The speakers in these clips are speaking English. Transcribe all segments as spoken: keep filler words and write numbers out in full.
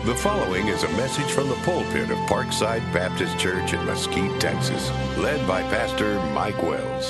The following is a message from the pulpit of Parkside Baptist Church in Mesquite, Texas, led by Pastor Mike Wells.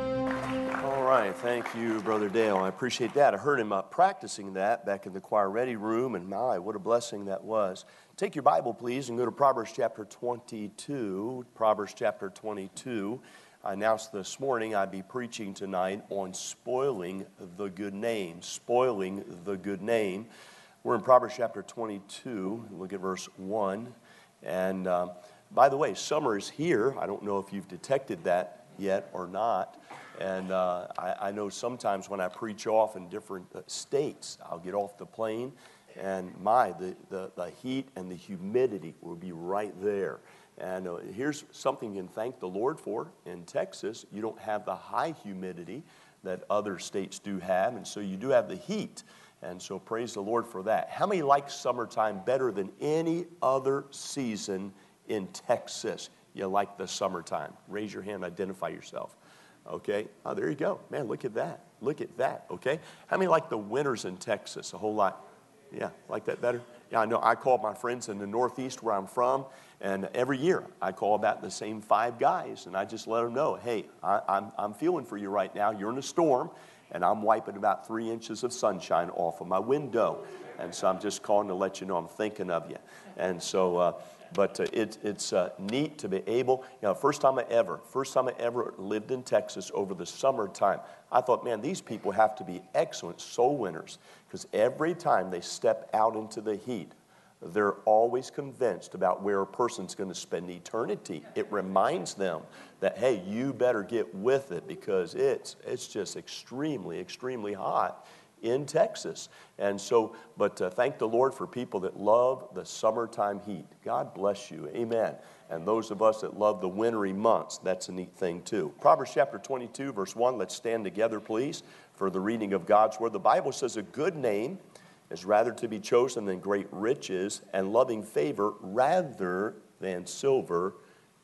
All right, thank you, Brother Dale. I appreciate that. I heard him uh, practicing that back in the choir ready room, and my, what a blessing that was. Take your Bible, please, and go to Proverbs chapter twenty-two. Proverbs chapter twenty-two. I announced this morning I'd be preaching tonight on spoiling the good name. Spoiling the good name. We're in Proverbs chapter twenty-two. Look at verse one. And uh, by the way, summer is here. I don't know if you've detected that yet or not. And uh, I, I know sometimes when I preach off in different uh, states, I'll get off the plane, and my, the, the, the heat and the humidity will be right there. And uh, here's something you can thank the Lord for. In Texas, you don't have the high humidity that other states do have, and so you do have the heat. And so praise the Lord for that. How many like summertime better than any other season in Texas? You like the summertime? Raise your hand, identify yourself. Okay? Oh, there you go. Man, look at that. Look at that, okay? How many like the winters in Texas? A whole lot. Yeah, like that better? Yeah, I know. I call my friends in the Northeast where I'm from, and every year I call about the same five guys, and I just let them know, hey, I, I'm, I'm feeling for you right now. You're in a storm, and I'm wiping about three inches of sunshine off of my window. And so I'm just calling to let you know I'm thinking of you. And so, uh, but uh, it, it's uh, neat to be able, you know, first time I ever, first time I ever lived in Texas over the summertime, I thought, man, these people have to be excellent soul winners, because every time they step out into the heat, they're always convinced about where a person's going to spend eternity. It reminds them that, hey, you better get with it, because it's it's just extremely, extremely hot in Texas. And so, but uh, thank the Lord for people that love the summertime heat. God bless you. Amen. And those of us that love the wintry months, that's a neat thing too. Proverbs chapter twenty-two, verse one. Let's stand together, please, for the reading of God's word. The Bible says a good name is rather to be chosen than great riches, and loving favor rather than silver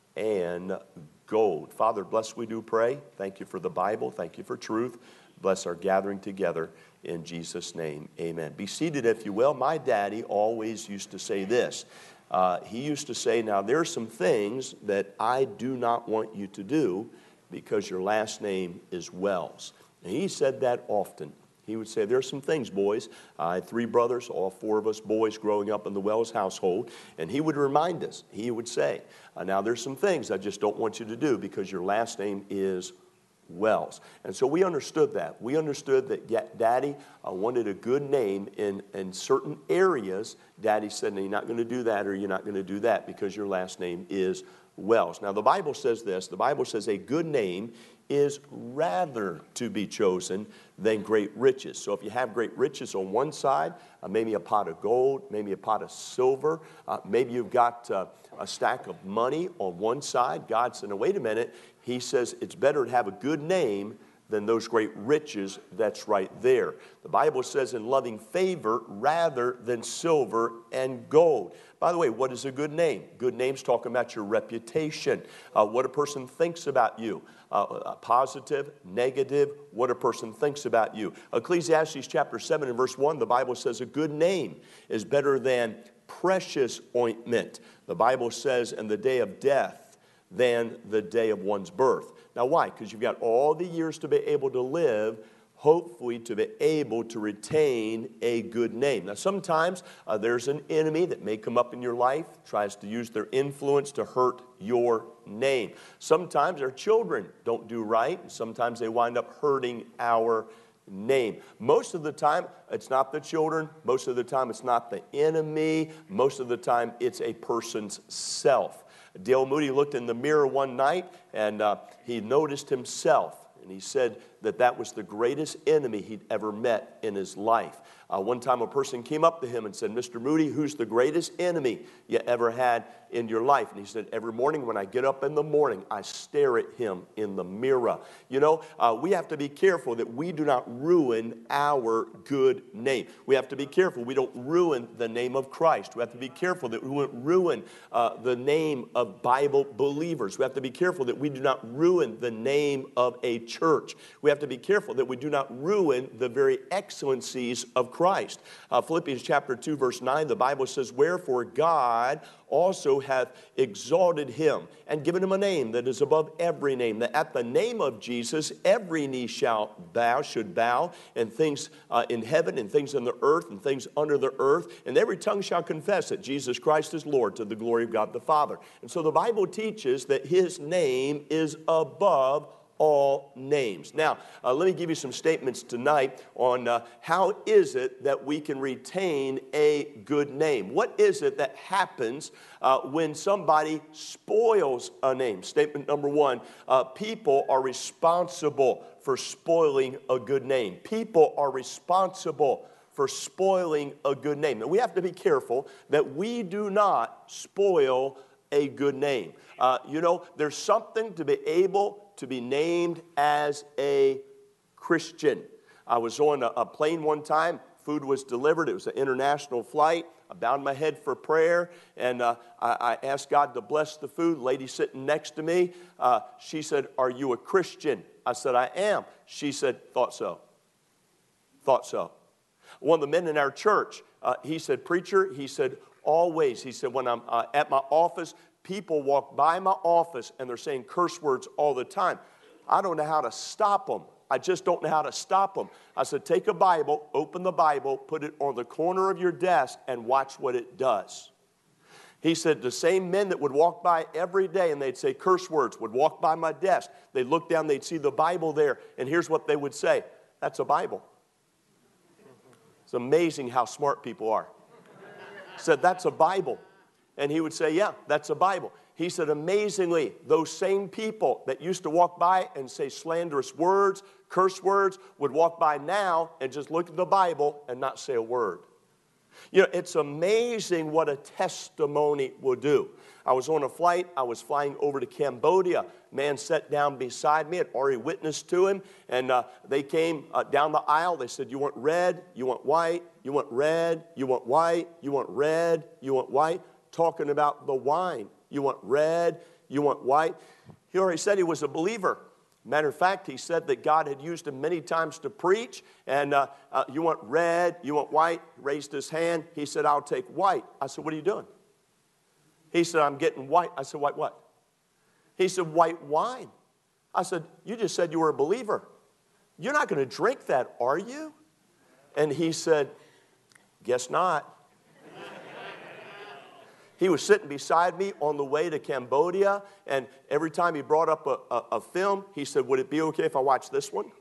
and gold. Father, bless we do pray. Thank you for the Bible. Thank you for truth. Bless our gathering together in Jesus' name. Amen. Be seated if you will. My daddy always used to say this. Uh, he used to say, now there are some things that I do not want you to do because your last name is Wells. And he said that often. He would say, there are some things, boys. I had three brothers, all four of us boys growing up in the Wells household. And he would remind us, he would say, uh, now there's some things I just don't want you to do because your last name is Wells. And so we understood that. We understood that Daddy uh, wanted a good name in, in certain areas. Daddy said, no, you're not going to do that, or you're not going to do that because your last name is Wells. Now the Bible says this. The Bible says a good name is rather to be chosen than great riches. So if you have great riches on one side, uh, maybe a pot of gold, maybe a pot of silver, uh, maybe you've got uh, a stack of money on one side, God said, no, wait a minute. He says it's better to have a good name than those great riches that's right there. The Bible says in loving favor rather than silver and gold. By the way, what is a good name? Good name's talking about your reputation, uh, what a person thinks about you, uh, positive, negative, what a person thinks about you. Ecclesiastes chapter seven and verse one, the Bible says a good name is better than precious ointment. The Bible says in the day of death than the day of one's birth. Now why? Because you've got all the years to be able to live, hopefully to be able to retain a good name. Now sometimes uh, there's an enemy that may come up in your life, tries to use their influence to hurt your name. Sometimes our children don't do right, and sometimes they wind up hurting our name. Most of the time, it's not the children. Most of the time, it's not the enemy. Most of the time, it's a person's self. Dale Moody looked in the mirror one night, and uh, he noticed himself. And he said that that was the greatest enemy he'd ever met in his life. Uh, one time a person came up to him and said, Mister Moody, who's the greatest enemy you ever had in your life? And he said, every morning when I get up in the morning, I stare at him in the mirror. You know, uh, we have to be careful that we do not ruin our good name. We have to be careful we don't ruin the name of Christ. We have to be careful that we won't ruin uh, the name of Bible believers. We have to be careful that we do not ruin the name of a church. We We have to be careful that we do not ruin the very excellencies of Christ. Uh, Philippians chapter two, verse nine, the Bible says, wherefore God also hath exalted him and given him a name that is above every name, that at the name of Jesus every knee shall bow, should bow, and things uh, in heaven and things in the earth and things under the earth, and every tongue shall confess that Jesus Christ is Lord, to the glory of God the Father. And so the Bible teaches that his name is above all names. Now, uh, let me give you some statements tonight on uh, how is it that we can retain a good name. What is it that happens uh, when somebody spoils a name? Statement number one, uh, people are responsible for spoiling a good name. People are responsible for spoiling a good name. And we have to be careful that we do not spoil a good name. Uh, you know, there's something to be able to be named as a Christian. I was on a, a plane one time. Food was delivered. It was an international flight. I bowed my head for prayer, and uh, I, I asked God to bless the food. Lady sitting next to me, uh, she said, are you a Christian? I said, I am. She said, thought so. Thought so. One of the men in our church, uh, he said, preacher, he said, always, he said, when I'm uh, at my office, people walk by my office and they're saying curse words all the time. I don't know how to stop them. I just don't know how to stop them. I said, take a Bible, open the Bible, put it on the corner of your desk, and watch what it does. He said, the same men that would walk by every day and they'd say curse words would walk by my desk. They'd look down, they'd see the Bible there, and here's what they would say. That's a Bible. It's amazing how smart people are. He said, that's a Bible. And he would say, yeah, that's a Bible. He said, amazingly, those same people that used to walk by and say slanderous words, curse words, would walk by now and just look at the Bible and not say a word. You know, it's amazing what a testimony will do. I was on a flight. I was flying over to Cambodia. A man sat down beside me. I had already witnessed to him. And uh, they came uh, down the aisle. They said, you want red, you want white, you want red, you want white, you want red, you want white. Talking about the wine. You want red, you want white. He already said he was a believer. Matter of fact, he said that God had used him many times to preach. And uh, uh, you want red, you want white. He raised his hand. He said, I'll take white. I said, what are you doing? He said, I'm getting white. I said, white what? He said, white wine. I said, you just said you were a believer. You're not going to drink that, are you? And he said, guess not. He was sitting beside me on the way to Cambodia, and every time he brought up a, a, a film, he said, would it be okay if I watch this one?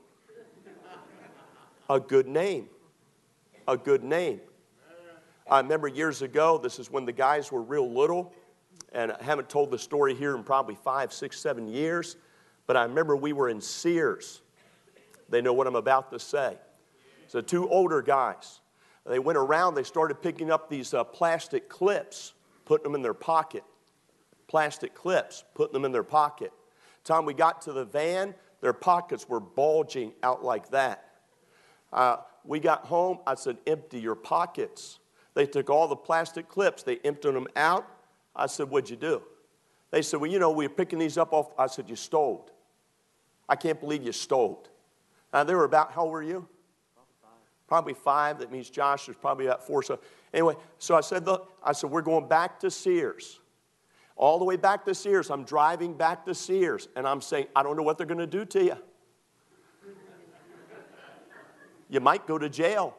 A good name. A good name. I remember years ago, this is when the guys were real little, and I haven't told the story here in probably five, six, seven years, but I remember we were in Sears. They know what I'm about to say. So two older guys. They went around, they started picking up these uh, plastic clips, putting them in their pocket. Plastic clips, putting them in their pocket. Time we got to the van, their pockets were bulging out like that. Uh, we got home, I said, empty your pockets. They took all the plastic clips, they emptied them out. I said, what'd you do? They said, well, you know, we were picking these up off. I said, you stole. I can't believe you stole. Now, they were about, how old were you? Probably five. That means Josh was probably about four. So anyway, so I said, look, I said, we're going back to Sears. All the way back to Sears. I'm driving back to Sears, and I'm saying, I don't know what they're going to do to you. You might go to jail.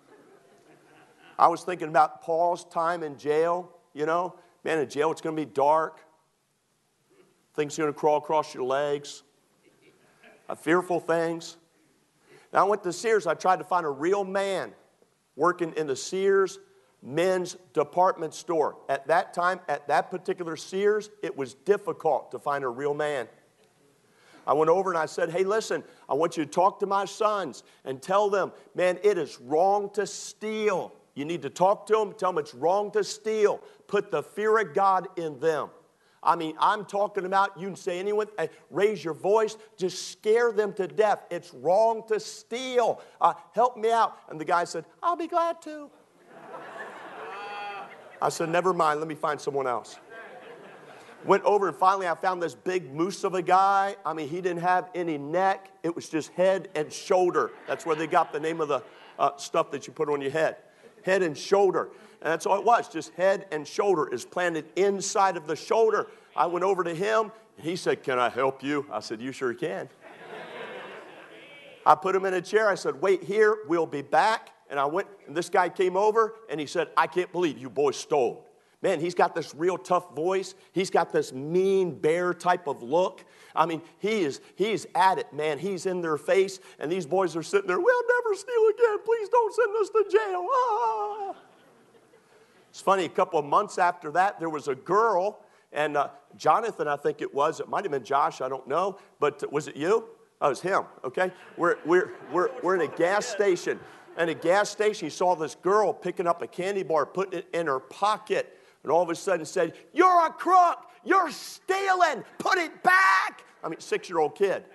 I was thinking about Paul's time in jail, you know. Man, in jail it's going to be dark. Things are going to crawl across your legs. Uh, fearful things. Now, I went to Sears. I tried to find a real man working in the Sears men's department store. At that time, at that particular Sears, it was difficult to find a real man. I went over and I said, hey, listen, I want you to talk to my sons and tell them, man, it is wrong to steal. You need to talk to them, tell them it's wrong to steal. Put the fear of God in them. I mean, I'm talking about, you can say anyone, uh, raise your voice, just scare them to death. It's wrong to steal. Uh, help me out. And the guy said, I'll be glad to. I said, never mind, let me find someone else. Went over and finally I found this big moose of a guy. I mean, he didn't have any neck. It was just head and shoulder. That's where they got the name of the uh, stuff that you put on your head. Head and shoulder. And that's all it was, just head and shoulder is planted inside of the shoulder. I went over to him. He said, "Can I help you?" I said, "You sure can." I put him in a chair. I said, "Wait here. We'll be back." And I went, and this guy came over, and he said, "I can't believe you boys stole." Man, he's got this real tough voice. He's got this mean bear type of look. I mean, he is he's at it, man. He's in their face, and these boys are sitting there, "We'll never steal again. Please don't send us to jail." Ah. It's funny, a couple of months after that, there was a girl, and uh, Jonathan, I think it was. It might have been Josh, I don't know. But was it you? Oh, it was him, okay? We're, we're, we're, we're in a gas station. In a gas station, he saw this girl picking up a candy bar, putting it in her pocket, and all of a sudden said, "You're a crook. You're stealing. Put it back." I mean, six-year-old kid.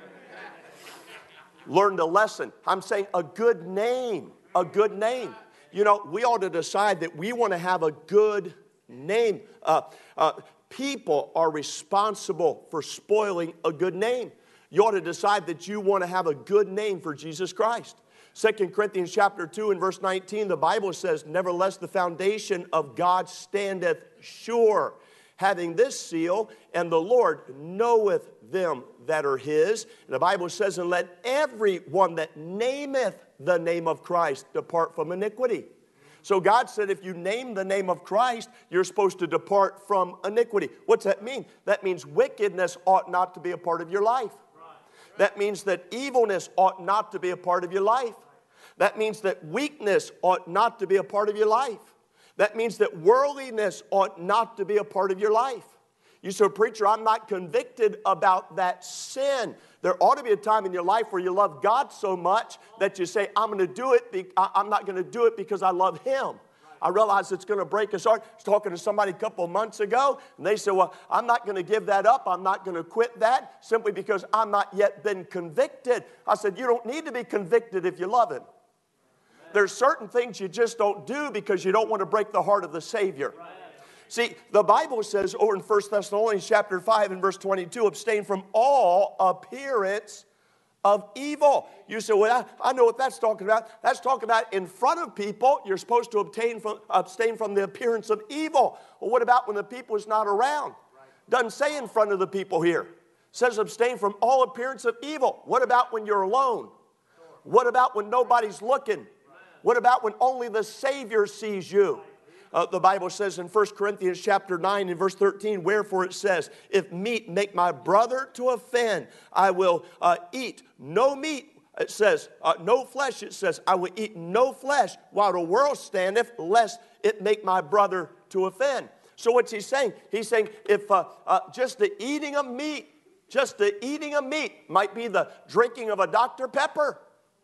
Learned a lesson. I'm saying a good name, a good name. You know, we ought to decide that we want to have a good name. Uh, uh, people are responsible for spoiling a good name. You ought to decide that you want to have a good name for Jesus Christ. Second Corinthians chapter two and verse nineteen, the Bible says, "Nevertheless, the foundation of God standeth sure, having this seal, and the Lord knoweth them that are his." And the Bible says, "And let every one that nameth the name of Christ depart from iniquity." So God said if you name the name of Christ, you're supposed to depart from iniquity. What's that mean? That means wickedness ought not to be a part of your life. That means that evilness ought not to be a part of your life. That means that weakness ought not to be a part of your life. That means that worldliness ought not to be a part of your life. You say, "Preacher, I'm not convicted about that sin." There ought to be a time in your life where you love God so much that you say, "I'm going to do it. Be- I'm not going to do it because I love Him." I realize it's going to break his heart. I was talking to somebody a couple of months ago, and they said, "Well, I'm not going to give that up. I'm not going to quit that simply because I'm not yet been convicted." I said, "You don't need to be convicted if you love Him." There's certain things you just don't do because you don't want to break the heart of the Savior. See, the Bible says over in First Thessalonians chapter five and verse twenty-two, "Abstain from all appearance of evil." You say, "Well, I, I know what that's talking about." That's talking about in front of people, you're supposed to obtain from, abstain from the appearance of evil. Well, what about when the people is not around? Doesn't say in front of the people here. It says abstain from all appearance of evil. What about when you're alone? What about when nobody's looking? What about when only the Savior sees you? Uh, the Bible says in First Corinthians chapter nine and verse thirteen, "Wherefore it says, if meat make my brother to offend, I will uh, eat no meat." It says, uh, no flesh, it says, "I will eat no flesh while the world standeth, lest it make my brother to offend." So what's he saying? He's saying if uh, uh, just the eating of meat, just the eating of meat might be the drinking of a Doctor Pepper.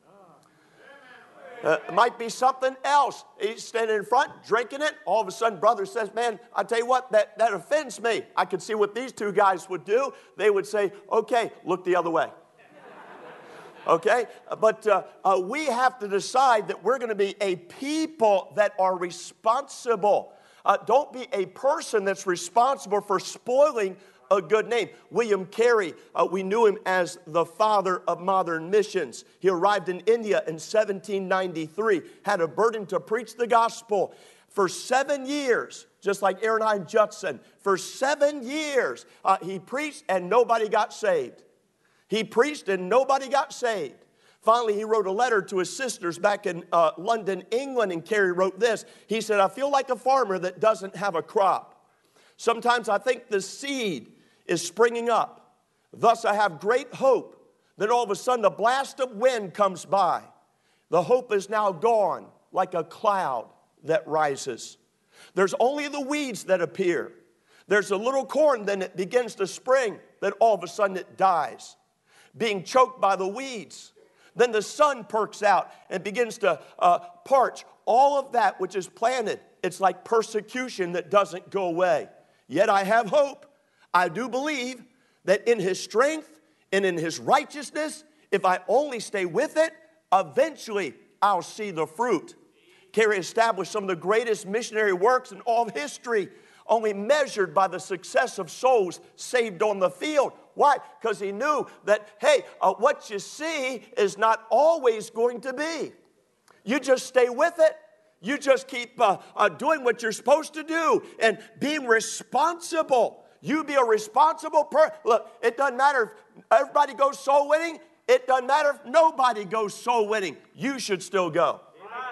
Uh, it might be something else. He's standing in front, drinking it. All of a sudden, brother says, "Man, I tell you what, that, that offends me." I could see what these two guys would do. They would say, "Okay, look the other way." Okay? But uh, uh, we have to decide that we're going to be a people that are responsible. Uh, don't be a person that's responsible for spoiling a good name. William Carey, uh, we knew him as the father of modern missions. He arrived in India in seventeen ninety-three, had a burden to preach the gospel. For seven years, just like Aaron Judson, for seven years, uh, he preached and nobody got saved. He preached and nobody got saved. Finally, he wrote a letter to his sisters back in uh, London, England, and Carey wrote this. He said, "I feel like a farmer that doesn't have a crop. Sometimes I think the seed is springing up. Thus I have great hope. Then all of a sudden a blast of wind comes by. The hope is now gone like a cloud that rises. There's only the weeds that appear. There's a little corn, then it begins to spring. Then all of a sudden it dies, being choked by the weeds. Then the sun perks out and begins to uh, parch all of that which is planted. It's like persecution that doesn't go away. Yet I have hope. I do believe that in His strength and in His righteousness, if I only stay with it, eventually I'll see the fruit." Carey established some of the greatest missionary works in all of history only measured by the success of souls saved on the field. Why? Because he knew that, hey, uh, what you see is not always going to be. You just stay with it. You just keep uh, uh, doing what you're supposed to do and being responsible. You be a responsible person. Look, it doesn't matter if everybody goes soul winning. It doesn't matter if nobody goes soul winning. You should still go.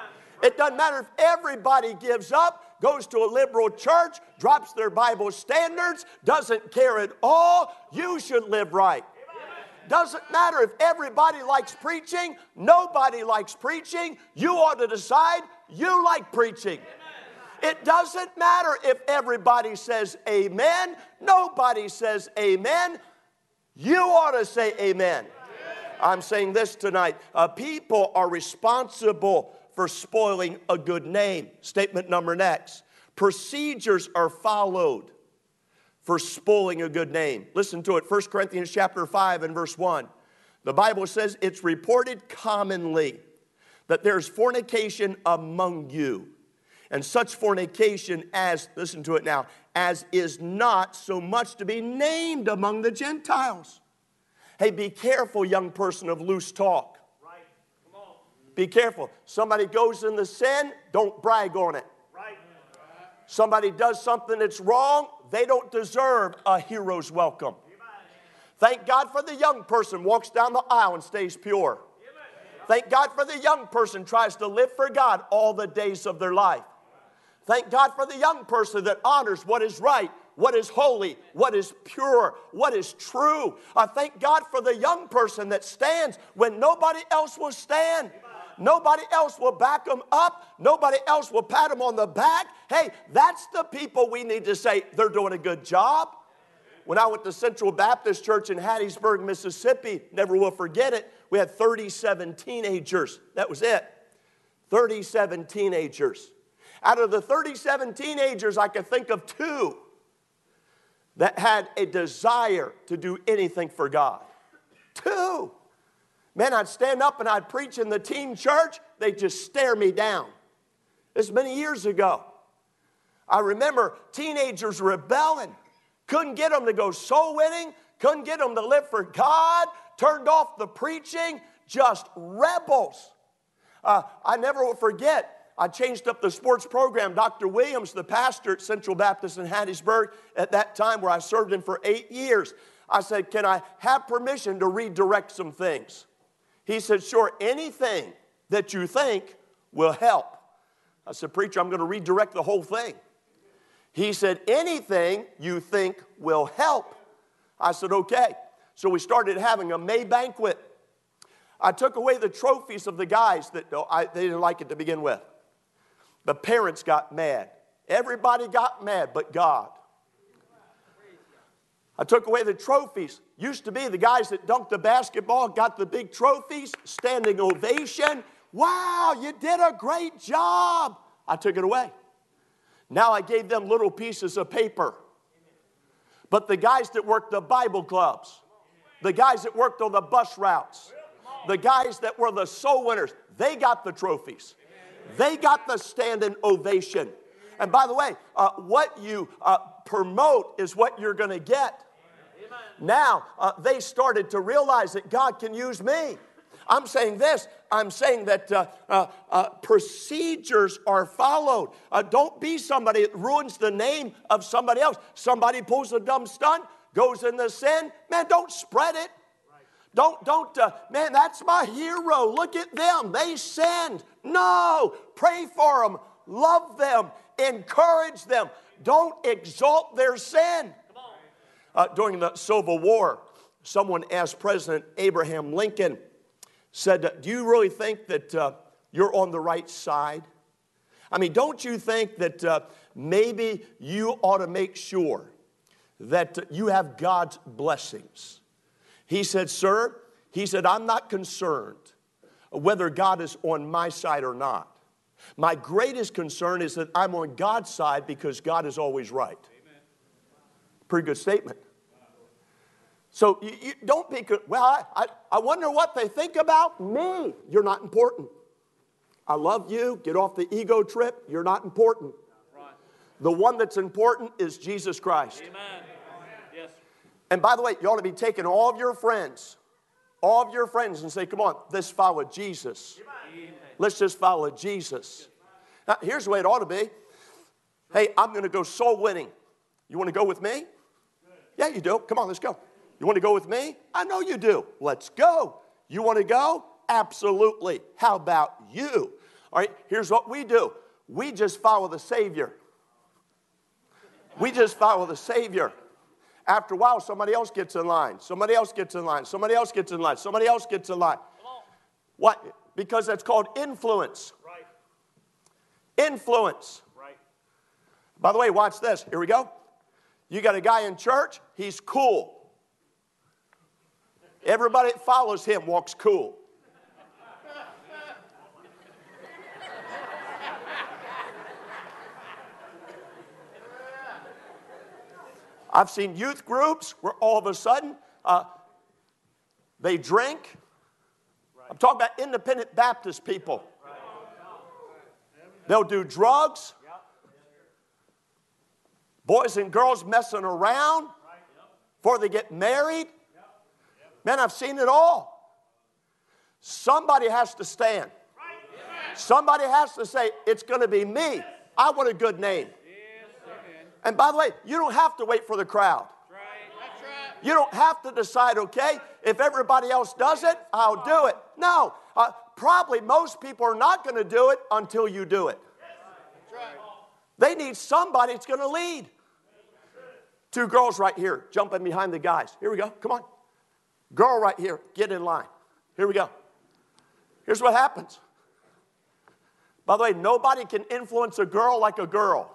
It doesn't matter if everybody gives up, goes to a liberal church, drops their Bible standards, doesn't care at all. You should live right. Doesn't matter if everybody likes preaching, nobody likes preaching. You ought to decide you like preaching. It doesn't matter if everybody says amen, nobody says amen. You ought to say amen. I'm saying this tonight. Uh, people are responsible for spoiling a good name. Statement number next. Procedures are followed for spoiling a good name. Listen to it. First Corinthians chapter five and verse one. The Bible says it's reported commonly that there's fornication among you. And such fornication as, listen to it now, as is not so much to be named among the Gentiles. Hey, be careful, young person, of loose talk. Right. Come on. Be careful. Somebody goes in the sin, don't brag on it. Right. Somebody does something that's wrong, they don't deserve a hero's welcome. Thank God for the young person walks down the aisle and stays pure. Thank God for the young person tries to live for God all the days of their life. Thank God for the young person that honors what is right, what is holy, what is pure, what is true. I thank God for the young person that stands when nobody else will stand. Nobody else will back them up. Nobody else will pat them on the back. Hey, that's the people we need to say they're doing a good job. When I went to Central Baptist Church in Hattiesburg, Mississippi, never will forget it, we had thirty-seven teenagers. That was it. thirty-seven teenagers. Out of the thirty-seven teenagers, I could think of two that had a desire to do anything for God. Two. Man, I'd stand up and I'd preach in the teen church. They'd just stare me down. This many years ago. I remember teenagers rebelling. Couldn't get them to go soul winning. Couldn't get them to live for God. Turned off the preaching. Just rebels. Uh, I never will forget. I changed up the sports program. Doctor Williams, the pastor at Central Baptist in Hattiesburg, at that time where I served him for eight years, I said, can I have permission to redirect some things? He said, sure, anything that you think will help. I said, preacher, I'm going to redirect the whole thing. He said, anything you think will help. I said, okay. So we started having a May banquet. I took away the trophies of the guys that oh, I, they didn't like it to begin with. The parents got mad. Everybody got mad but God. I took away the trophies. Used to be the guys that dunked the basketball got the big trophies, standing ovation. Wow, you did a great job. I took it away. Now I gave them little pieces of paper. But the guys that worked the Bible clubs, the guys that worked on the bus routes, the guys that were the soul winners, they got the trophies. They got the standing ovation. And by the way, uh, what you uh, promote is what you're going to get. Now, uh, they started to realize that God can use me. I'm saying this. I'm saying that uh, uh, uh, procedures are followed. Uh, don't be somebody that ruins the name of somebody else. Somebody pulls a dumb stunt, goes in the sin. Man, don't spread it. Don't, don't, uh, man, that's my hero. Look at them. They sinned. No, pray for them. Love them. Encourage them. Don't exalt their sin. Uh, during the Civil War, someone asked President Abraham Lincoln, said, do you really think that uh, you're on the right side? I mean, don't you think that uh, maybe you ought to make sure that uh, you have God's blessings? He said, sir, he said, I'm not concerned whether God is on my side or not. My greatest concern is that I'm on God's side because God is always right. Amen. Pretty good statement. So you, you don't be, well, I, I, I wonder what they think about me. You're not important. I love you. Get off the ego trip. You're not important. The one that's important is Jesus Christ. Amen. Yes. And by the way, you ought to be taking all of your friends, all of your friends and say, come on, let's follow Jesus. Amen. Let's just follow Jesus. Now, here's the way it ought to be. Hey, I'm going to go soul winning. You want to go with me? Yeah, you do. Come on, let's go. You want to go with me? I know you do. Let's go. You want to go? Absolutely. How about you? All right, here's what we do. We just follow the Savior. We just follow the Savior. After a while, somebody else gets in line. Somebody else gets in line. Somebody else gets in line. Somebody else gets in line. What? Because that's called influence. Right. Influence. Right. By the way, watch this. Here we go. You got a guy in church. He's cool. Everybody that follows him walks cool. I've seen youth groups where all of a sudden uh, they drink. I'm talking about independent Baptist people. They'll do drugs. Boys and girls messing around before they get married. Man, I've seen it all. Somebody has to stand. Somebody has to say, it's going to be me. I want a good name. And by the way, you don't have to wait for the crowd. You don't have to decide, okay, if everybody else does it, I'll do it. No, uh, probably most people are not going to do it until you do it. They need somebody that's going to lead. Two girls right here jumping behind the guys. Here we go. Come on. Girl right here, get in line. Here we go. Here's what happens. By the way, nobody can influence a girl like a girl.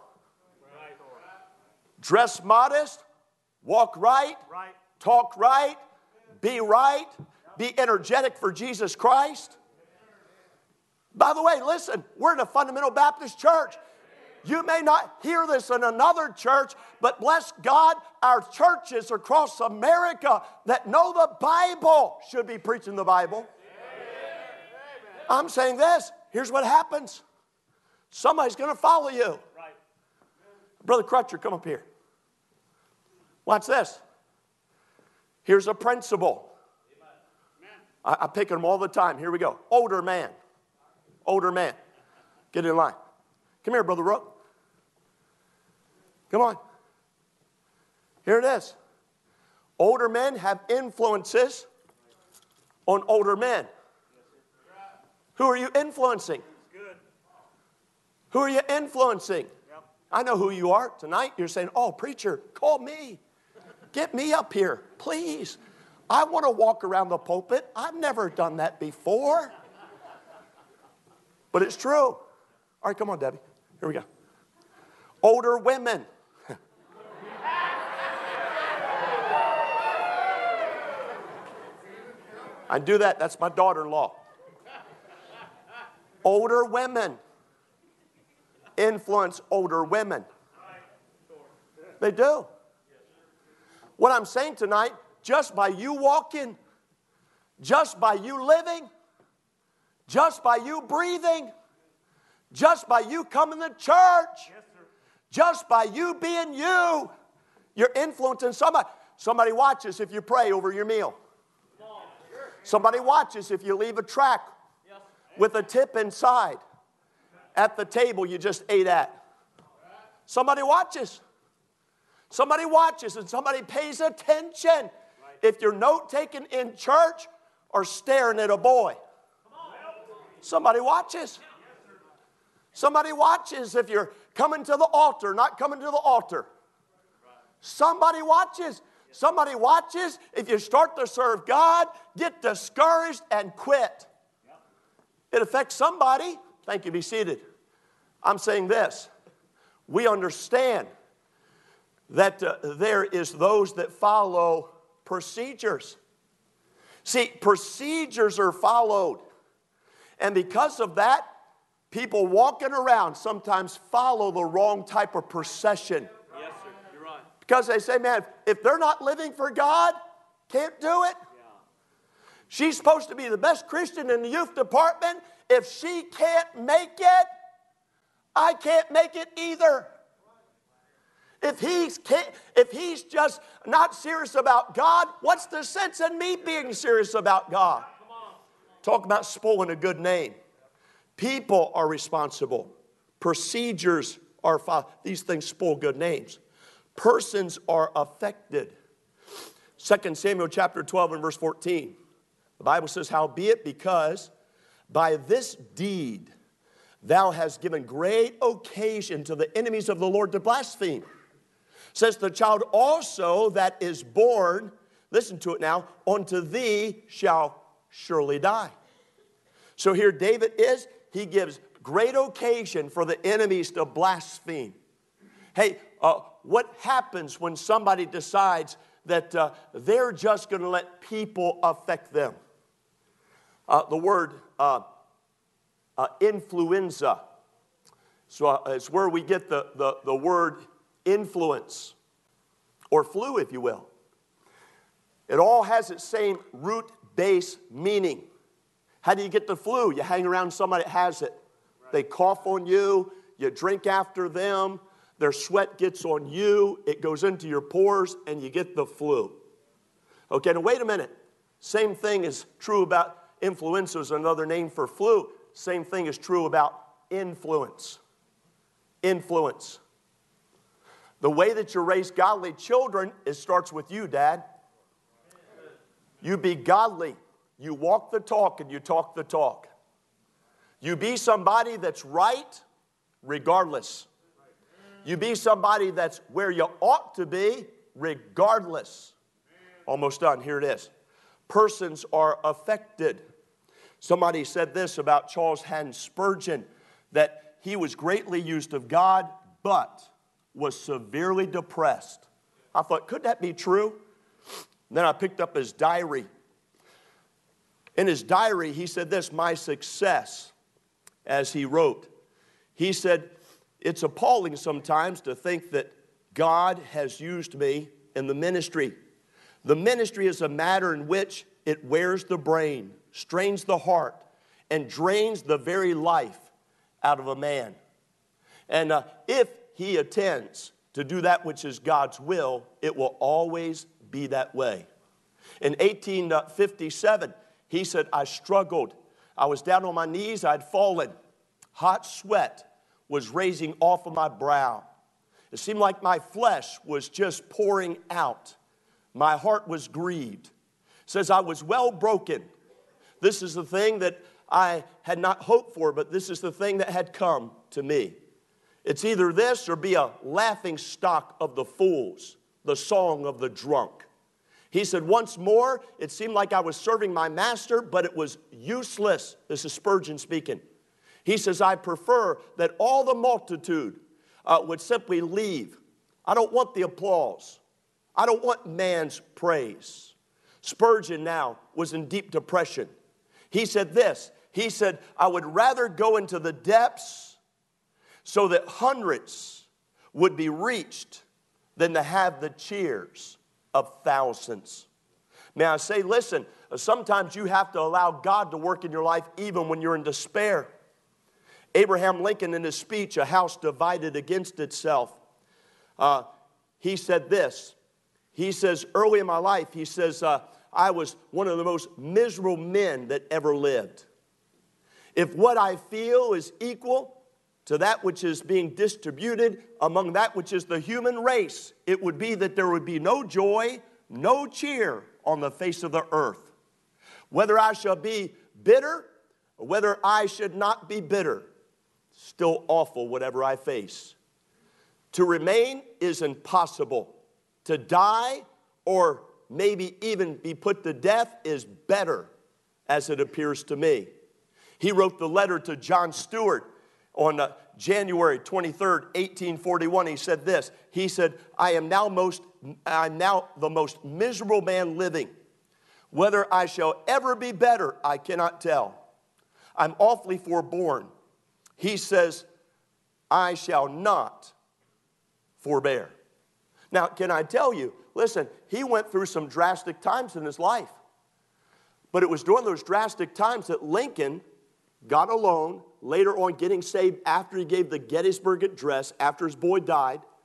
Dress modest, walk right, Right. talk right, be right, be energetic for Jesus Christ. By the way, listen, we're in a fundamental Baptist church. You may not hear this in another church, but bless God, our churches across America that know the Bible should be preaching the Bible. I'm saying this. Here's what happens. Somebody's going to follow you. Right. Brother Crutcher, come up here. Watch this. Here's a principle. I, I pick them all the time. Here we go. Older man. Older man. Get in line. Come here, Brother Rook. Come on. Here it is. Older men have influences on older men. Who are you influencing? Good. Who are you influencing? Yep. I know who you are. Tonight you're saying, oh, preacher, call me. Get me up here, please. I want to walk around the pulpit. I've never done that before. But it's true. All right, come on, Debbie. Here we go. Older women. I do that. That's my daughter-in-law. Older women influence older women. They do. What I'm saying tonight, just by you walking, just by you living, just by you breathing, just by you coming to church, just by you being you, you're influencing somebody. Somebody watches if you pray over your meal. Somebody watches if you leave a track with a tip inside at the table you just ate at. Somebody watches. Somebody watches and somebody pays attention if you're note-taking in church or staring at a boy. Somebody watches. Somebody watches if you're coming to the altar, not coming to the altar. Somebody watches. Somebody watches if you start to serve God, get discouraged, and quit. It affects somebody. Thank you. Be seated. I'm saying this. We understand that uh, there is those that follow procedures. See, procedures are followed. And because of that, people walking around sometimes follow the wrong type of procession. Yes, sir. You're right. Because they say, man, if they're not living for God, can't do it. Yeah. She's supposed to be the best Christian in the youth department. If she can't make it, I can't make it either. If he's, if he's just not serious about God, what's the sense in me being serious about God? Talk about spoiling a good name. People are responsible. Procedures are followed. These things spoil good names. Persons are affected. Second Samuel chapter twelve and verse fourteen. The Bible says, howbeit, because by this deed thou hast given great occasion to the enemies of the Lord to blaspheme. Says the child also that is born, listen to it now, unto thee shall surely die. So here David is, he gives great occasion for the enemies to blaspheme. Hey, uh, what happens when somebody decides that uh, they're just going to let people affect them? Uh, the word uh, uh, influenza. So uh, it's where we get the, the, the word influence, or flu, if you will. It all has its same root-based meaning. How do you get the flu? You hang around somebody that has it. Right. They cough on you, you drink after them, their sweat gets on you, it goes into your pores, and you get the flu. Okay, now wait a minute. Same thing is true about influenza, is another name for flu. Same thing is true about influence. Influence. The way that you raise godly children, it starts with you, Dad. You be godly. You walk the talk and you talk the talk. You be somebody that's right regardless. You be somebody that's where you ought to be regardless. Almost done. Here it is. Persons are affected. Somebody said this about Charles Haddon Spurgeon, that he was greatly used of God, but was severely depressed. I thought, could that be true? And then I picked up his diary. In his diary, he said this, my success, as he wrote. He said, it's appalling sometimes to think that God has used me in the ministry. The ministry is a matter in which it wears the brain, strains the heart, and drains the very life out of a man. And uh, if he attends to do that which is God's will, it will always be that way. In eighteen fifty-seven, he said, I struggled. I was down on my knees. I'd fallen. Hot sweat was raising off of my brow. It seemed like my flesh was just pouring out. My heart was grieved. It says, I was well broken. This is the thing that I had not hoped for, but this is the thing that had come to me. It's either this or be a laughing stock of the fools, the song of the drunk. He said, once more, it seemed like I was serving my master, but it was useless. This is Spurgeon speaking. He says, I prefer that all the multitude uh, would simply leave. I don't want the applause. I don't want man's praise. Spurgeon now was in deep depression. He said this. He said, I would rather go into the depths so that hundreds would be reached than to have the cheers of thousands. May I say, listen, sometimes you have to allow God to work in your life even when you're in despair. Abraham Lincoln, in his speech, A House Divided Against Itself, uh, he said this. He says, early in my life, he says, uh, I was one of the most miserable men that ever lived. If what I feel is equal to that which is being distributed among that which is the human race, it would be that there would be no joy, no cheer on the face of the earth. Whether I shall be bitter or whether I should not be bitter, still awful whatever I face. To remain is impossible. To die or maybe even be put to death is better, as it appears to me. He wrote the letter to John Stewart on uh, January twenty-third, eighteen forty-one. He said this. He said, I am now most, I'm now the most miserable man living. Whether I shall ever be better, I cannot tell. I'm awfully forborn. He says, I shall not forbear. Now, can I tell you, listen, he went through some drastic times in his life. But it was during those drastic times that Lincoln got alone, later on getting saved after he gave the Gettysburg Address, after his boy died.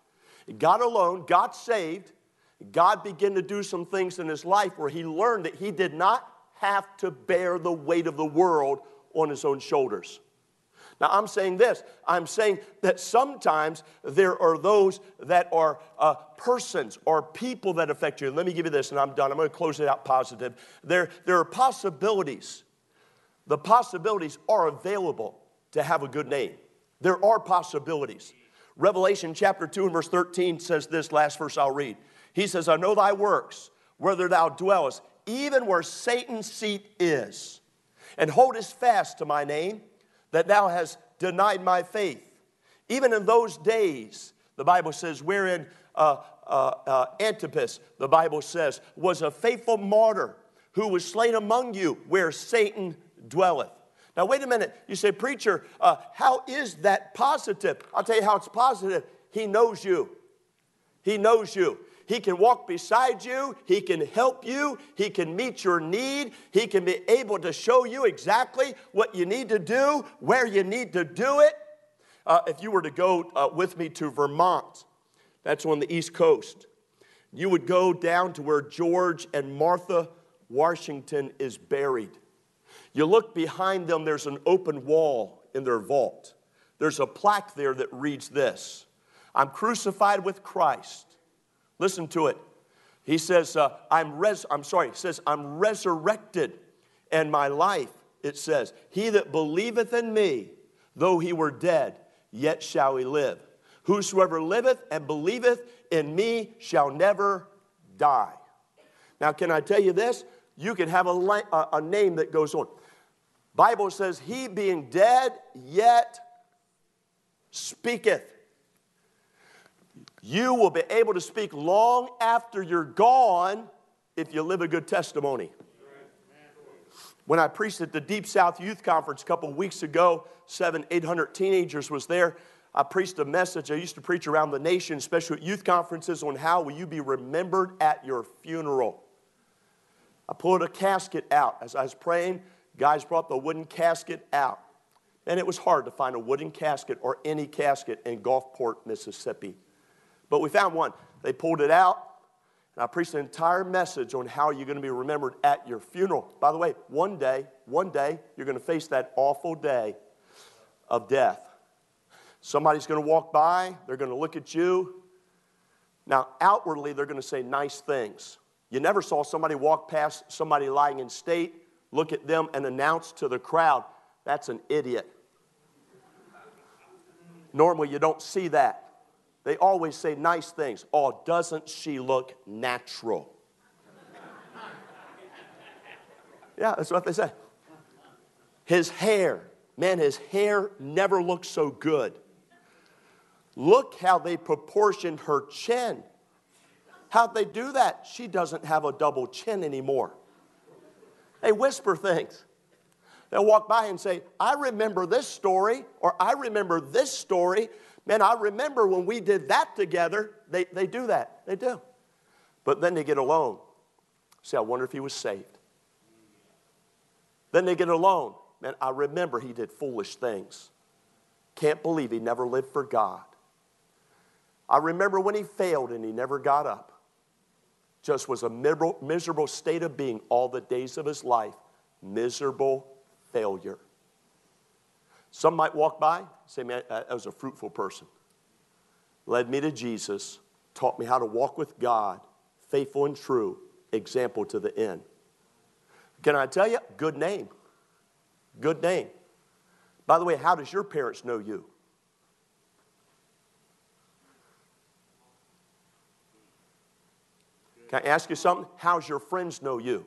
got alone, got saved. God began to do some things in his life where he learned that he did not have to bear the weight of the world on his own shoulders. Now, I'm saying this. I'm saying that sometimes there are those that are uh, persons or people that affect you. Let me give you this, and I'm done. I'm going to close it out positive. There, there are possibilities. The possibilities are available to have a good name. There are possibilities. Revelation chapter two and verse thirteen says this, last verse I'll read. He says, I know thy works, whether thou dwellest, even where Satan's seat is, and holdest fast to my name, that thou hast denied my faith. Even in those days, the Bible says, wherein uh, uh, uh, Antipas, the Bible says, was a faithful martyr who was slain among you where Satan dwelleth. Now, wait a minute. You say, preacher, uh, how is that positive? I'll tell you how it's positive. He knows you. He knows you. He can walk beside you. He can help you. He can meet your need. He can be able to show you exactly what you need to do, where you need to do it. Uh, if you were to go uh, with me to Vermont, that's on the East Coast, you would go down to where George and Martha Washington is buried. You look behind them, there's an open wall in their vault. There's a plaque there that reads this, I'm crucified with Christ. Listen to it. He says, uh, I'm res- I'm sorry, he says, I'm resurrected, and my life, it says, he that believeth in me, though he were dead, yet shall he live. Whosoever liveth and believeth in me shall never die. Now, can I tell you this? You can have a, li- a, a name that goes on. Bible says, he being dead yet speaketh. You will be able to speak long after you're gone if you live a good testimony. When I preached at the Deep South Youth Conference a couple of weeks ago, seven, eight hundred teenagers was there. I preached a message. I used to preach around the nation, especially at youth conferences, on how will you be remembered at your funeral. I pulled a casket out. As I was praying, guys brought the wooden casket out. And it was hard to find a wooden casket or any casket in Gulfport, Mississippi. But we found one. They pulled it out, and I preached an entire message on how you're going to be remembered at your funeral. By the way, one day, one day, you're going to face that awful day of death. Somebody's going to walk by. They're going to look at you. Now, outwardly, they're going to say nice things. You never saw somebody walk past somebody lying in state, look at them, and announce to the crowd, that's an idiot. Normally, you don't see that. They always say nice things. Oh, doesn't she look natural? Yeah, that's what they say. His hair, man, his hair never looked so good. Look how they proportioned her chin. How'd they do that? She doesn't have a double chin anymore. They whisper things. They'll walk by and say, I remember this story, or I remember this story. Man, I remember when we did that together. They, they do that. They do. But then they get alone. Say, I wonder if he was saved. Then they get alone. Man, I remember he did foolish things. Can't believe he never lived for God. I remember when he failed and he never got up. Just was a miserable, miserable state of being all the days of his life. Miserable failure. Some might walk by and say, man, that was a fruitful person. Led me to Jesus, taught me how to walk with God, faithful and true, example to the end. Can I tell you? Good name. Good name. By the way, how does your parents know you? Can I ask you something? How's your friends know you?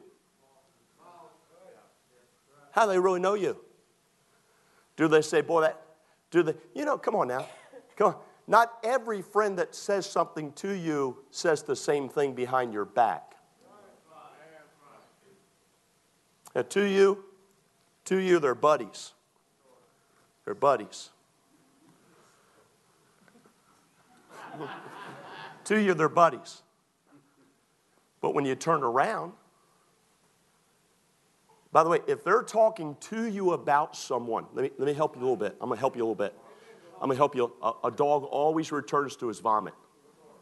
How do they really know you? Do they say, boy, that, do they, you know, come on now. Come on. Not every friend that says something to you says the same thing behind your back. Now, to you, to you, they're buddies. They're buddies. To you, they're buddies. But when you turn around, by the way, if they're talking to you about someone, let me, let me help you a little bit. I'm going to help you a little bit. I'm going to help you. A, a dog always returns to his vomit.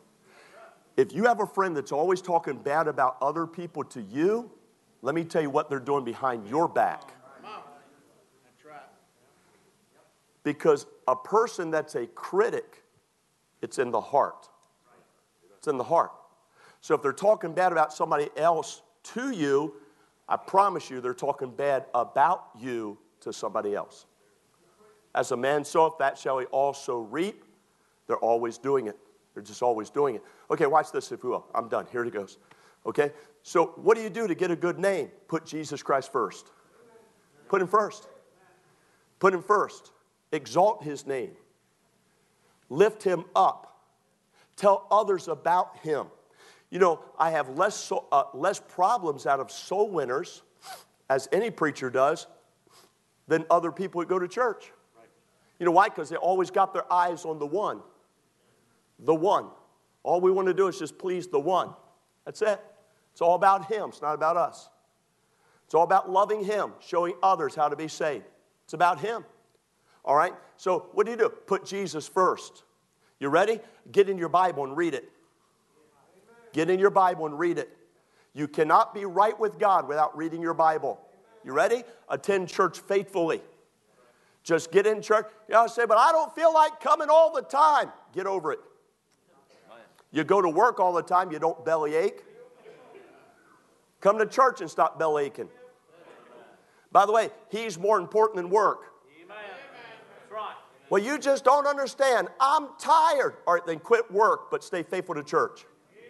If you have a friend that's always talking bad about other people to you, let me tell you what they're doing behind your back. That's right. Because a person that's a critic, it's in the heart. It's in the heart. So if they're talking bad about somebody else to you, I promise you they're talking bad about you to somebody else. As a man soweth, that shall he also reap. They're always doing it. They're just always doing it. Okay, watch this if you will. I'm done. Here it goes. Okay? So what do you do to get a good name? Put Jesus Christ first. Put him first. Put him first. Exalt his name. Lift him up. Tell others about him. You know, I have less, so, uh, less problems out of soul winners, as any preacher does, than other people who go to church. You know why? Because they always got their eyes on the one. The one. All we want to do is just please the one. That's it. It's all about him. It's not about us. It's all about loving him, showing others how to be saved. It's about him. All right? So what do you do? Put Jesus first. You ready? Get in your Bible and read it. Get in your Bible and read it. You cannot be right with God without reading your Bible. You ready? Attend church faithfully. Just get in church. You know, I say, but I don't feel like coming all the time. Get over it. You go to work all the time, you don't bellyache. Come to church and stop bellyaking. By the way, he's more important than work. Amen. That's right. Well, you just don't understand. I'm tired. All right, then quit work, but stay faithful to church.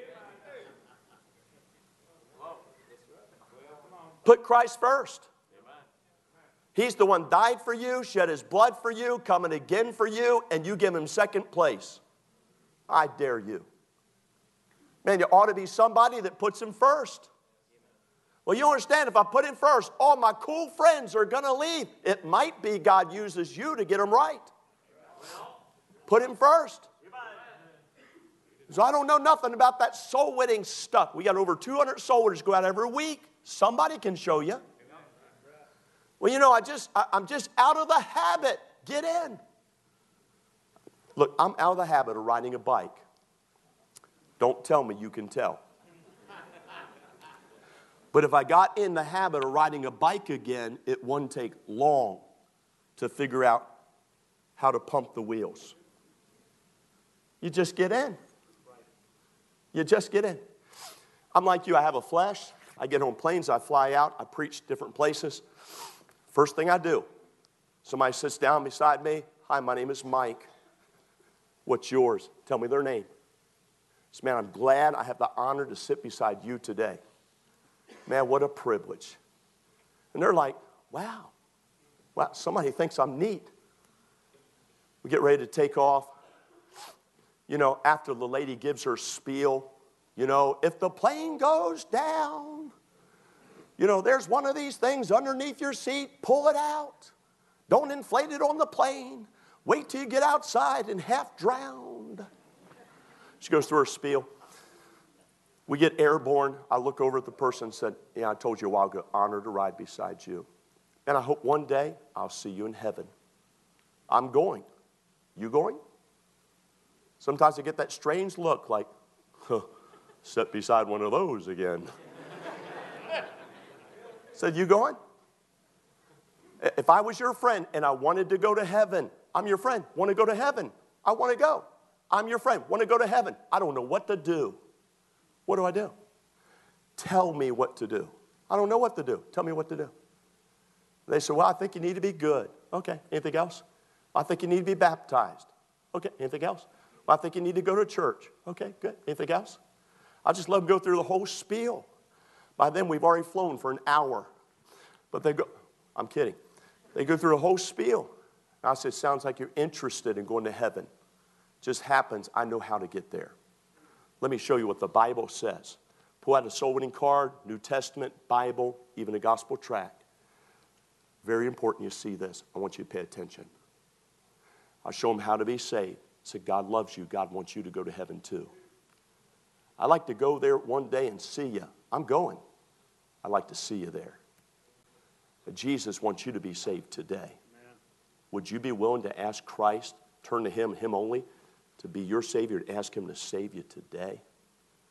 Put Christ first. He's the one died for you, shed his blood for you, coming again for you, and you give him second place. I dare you. Man, you ought to be somebody that puts him first. Well, you understand, if I put him first, all my cool friends are going to leave. It might be God uses you to get them right. Put him first. So I don't know nothing about that soul winning stuff. We got over two hundred soul winners go out every week. Somebody can show you. Well, you know, I just, I, I'm just out of the habit. Get in. Look, I'm out of the habit of riding a bike. Don't tell me you can tell. But if I got in the habit of riding a bike again, it wouldn't take long to figure out how to pump the wheels. You just get in. You just get in. I'm like you. I have a flesh. I get on planes. I fly out. I preach different places. First thing I do, somebody sits down beside me. Hi, my name is Mike. What's yours? Tell me their name. So, man, I'm glad I have the honor to sit beside you today. Man, what a privilege. And they're like, wow. Wow, somebody thinks I'm neat. We get ready to take off. You know, after the lady gives her spiel, you know, if the plane goes down, you know, there's one of these things underneath your seat, pull it out. Don't inflate it on the plane. Wait till you get outside and half drowned. She goes through her spiel. We get airborne. I look over at the person and said, yeah, I told you a while ago, honored to ride beside you. And I hope one day I'll see you in heaven. I'm going. You going? Sometimes I get that strange look like, huh, sit beside one of those again. Said, you going? If I was your friend and I wanted to go to heaven, I'm your friend, want to go to heaven. I want to go. I'm your friend, want to go to heaven. I don't know what to do. What do I do? Tell me what to do. I don't know what to do. Tell me what to do. They say, well, I think you need to be good. Okay, anything else? I think you need to be baptized. Okay, anything else? Well, I think you need to go to church. Okay, good. Anything else? I just let them go through the whole spiel. By then, we've already flown for an hour. But they go, I'm kidding. They go through a whole spiel. And I said, sounds like you're interested in going to heaven. Just happens, I know how to get there. Let me show you what the Bible says. Pull out a soul winning card, New Testament, Bible, even a gospel tract. Very important you see this. I want you to pay attention. I'll show them how to be saved. I said, God loves you. God wants you to go to heaven too. I'd like to go there one day and see you. I'm going. I'd like to see you there. But Jesus wants you to be saved today. Amen. Would you be willing to ask Christ, turn to him, him only, to be your Savior, and ask him to save you today?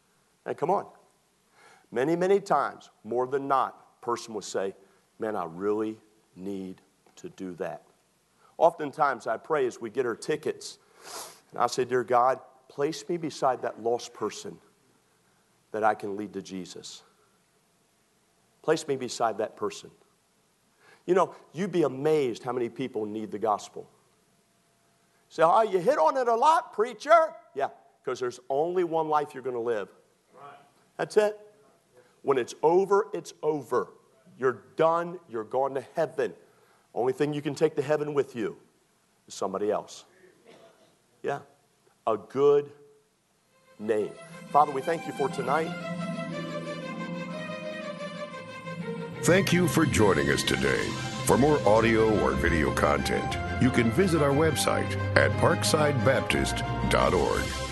Hey, come on. Many, many times, more than not, a person will say, man, I really need to do that. Oftentimes, I pray as we get our tickets, and I say, dear God, place me beside that lost person that I can lead to Jesus. Place me beside that person. You know, you'd be amazed how many people need the gospel. Say, oh, you hit on it a lot, preacher. Yeah, because there's only one life you're going to live. Right. That's it. When it's over, it's over. You're done. You're going to heaven. Only thing you can take to heaven with you is somebody else. Yeah, a good name. Father, we thank you for tonight. Thank you for joining us today. For more audio or video content, you can visit our website at parkside baptist dot org.